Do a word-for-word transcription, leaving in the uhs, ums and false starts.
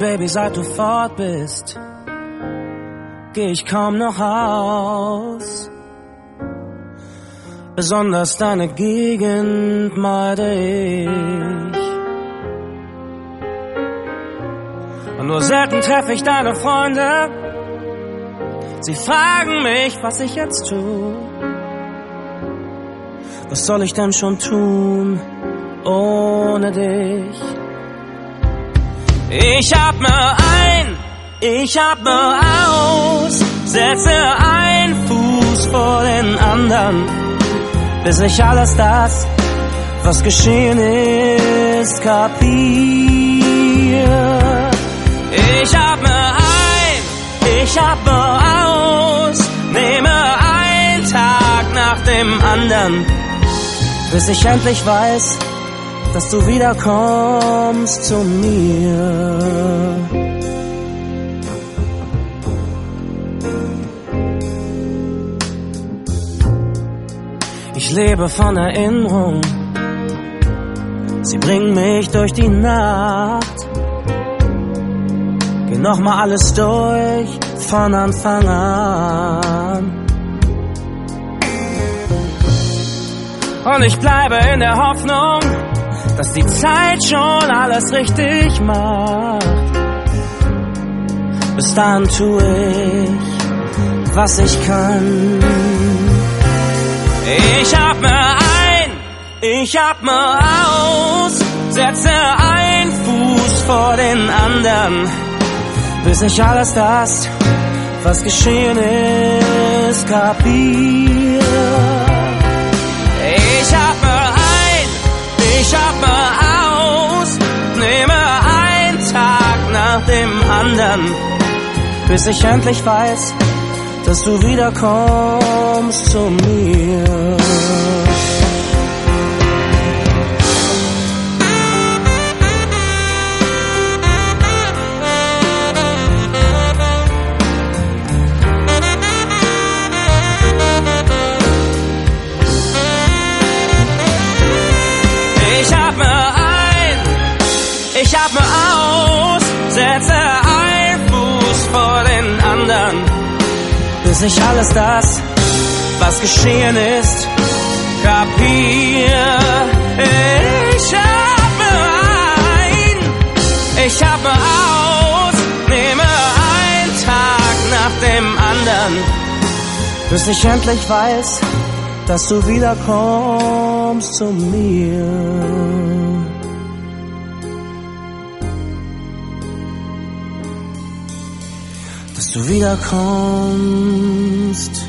Baby, seit du fort bist, geh ich kaum noch aus. Besonders deine Gegend meide ich. Und nur selten treffe ich deine Freunde. Sie fragen mich, was ich jetzt tue. Was soll ich denn schon tun ohne dich? Ich atme ein, ich atme aus, setze einen Fuß vor den anderen, bis ich alles das, was geschehen ist, kapier. Ich atme ein, ich atme aus, nehme einen Tag nach dem anderen, bis ich endlich weiß, dass du wiederkommst zu mir. Ich lebe von Erinnerung, sie bringen mich durch die Nacht. Geh nochmal alles durch, von Anfang an. Und ich bleibe in der Hoffnung, dass die Zeit schon alles richtig macht. Bis dann tu ich, was ich kann. Ich atme ein, ich atme aus, setze einen Fuß vor den anderen, bis ich alles das, was geschehen ist, kapier. Ich atme ein, ich atme aus, nehme einen Tag nach dem anderen, bis ich endlich weiß, dass du wiederkommst zu mir. Ich atme ein, ich atme aus, setze einen Fuß vor den anderen, bis ich alles das, was geschehen ist, kapier. Ich atme ein, ich atme aus, nehme einen Tag nach dem anderen, bis ich endlich weiß, dass du wiederkommst zu mir. Dass du wiederkommst